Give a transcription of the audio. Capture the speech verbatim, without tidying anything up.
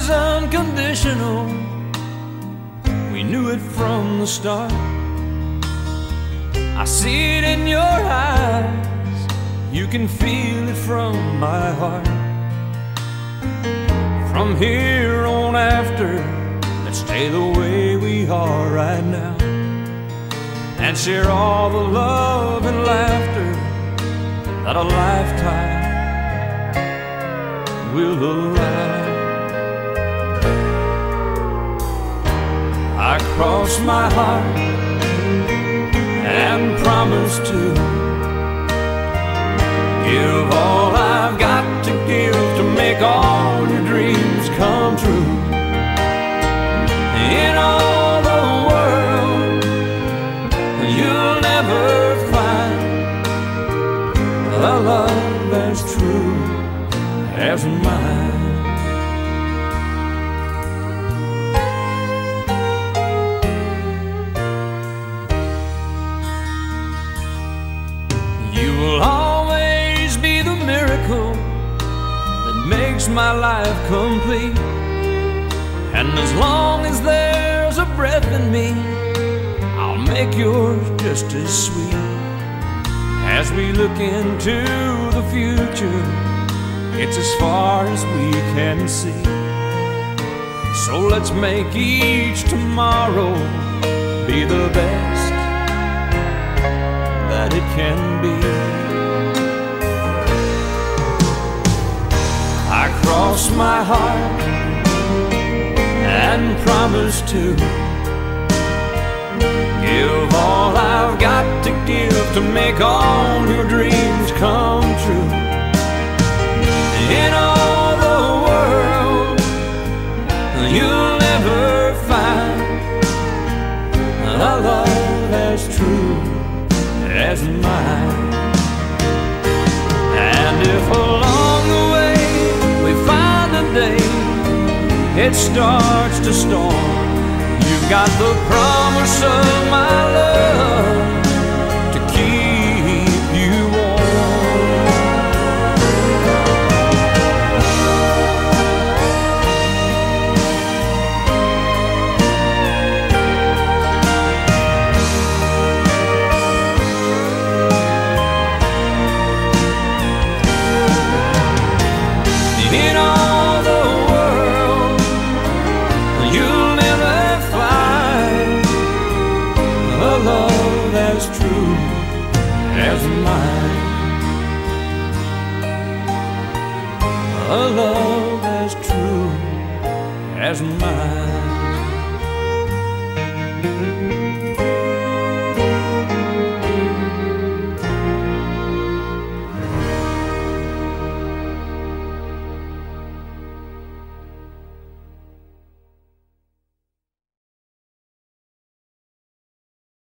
is unconditional. We knew it from the start. I see it in your eyes. You can feel it from my heart. From here on after, let's stay the way we are right now, and share all the love and laughter that a lifetime will allow. I cross my heart and promise to give all I've got to give to make all your dreams come true. In all the world, you'll never find a love as true as mine. You will always be the miracle that makes my life complete. And as long as there's a breath in me, I'll make yours just as sweet. As we look into the future, it's as far as we can see. So let's make each tomorrow be the best that it can be. I cross my heart and promise to give all I've got to give to make all your dreams come true. In all the world, you'll never find a love as true as mine. And if along the way we find a day it starts to storm, you've got the promise of my love to keep you warm. In all the world, you'll never find a love as true as mine. A love as true as mine.